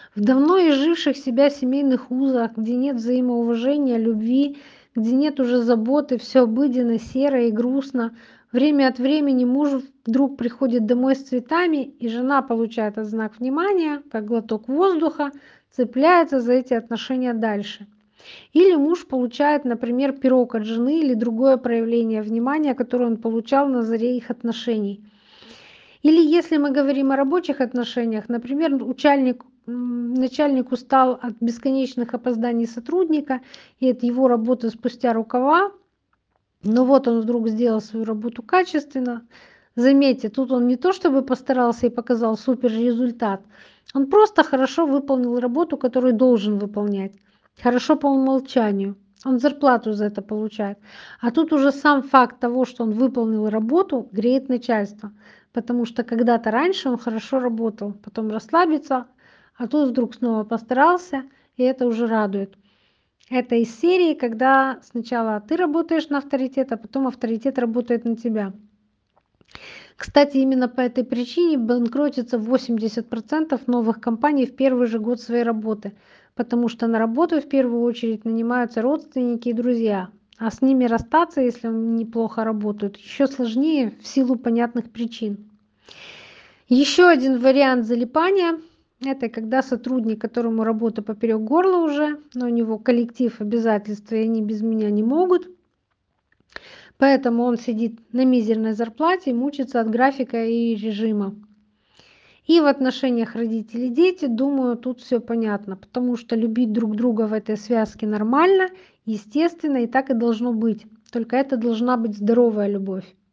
В давно изживших себя семейных узах, где нет взаимоуважения, любви, где нет уже заботы, все обыденно, серо и грустно. Время от времени муж вдруг приходит домой с цветами, и жена получает этот знак внимания, как глоток воздуха, цепляется за эти отношения дальше. Или муж получает, например, пирог от жены или другое проявление внимания, которое он получал на заре их отношений. Или если мы говорим о рабочих отношениях, например, начальник устал от бесконечных опозданий сотрудника и от его работы спустя рукава, но вот он вдруг сделал свою работу качественно. Заметьте, тут он не то чтобы постарался и показал супер результат, он просто хорошо выполнил работу, которую должен выполнять. Хорошо по умолчанию. Он зарплату за это получает. А тут уже сам факт того, что он выполнил работу, греет начальство. Потому что когда-то раньше он хорошо работал, потом расслабится, а тут вдруг снова постарался, и это уже радует. Это из серии, когда сначала ты работаешь на авторитет, а потом авторитет работает на тебя. Кстати, именно по этой причине банкротится 80% новых компаний в первый же год своей работы, потому что на работу в первую очередь нанимаются родственники и друзья, а с ними расстаться, если они неплохо работают, еще сложнее в силу понятных причин. Еще один вариант залипания — это когда сотрудник, которому работа поперек горла уже, но у него коллектив, обязательства, и они без меня не могут, поэтому он сидит на мизерной зарплате и мучится от графика и режима. И в отношениях родители-дети, думаю, тут все понятно, потому что любить друг друга в этой связке нормально, естественно, и так и должно быть. Только это должна быть здоровая любовь.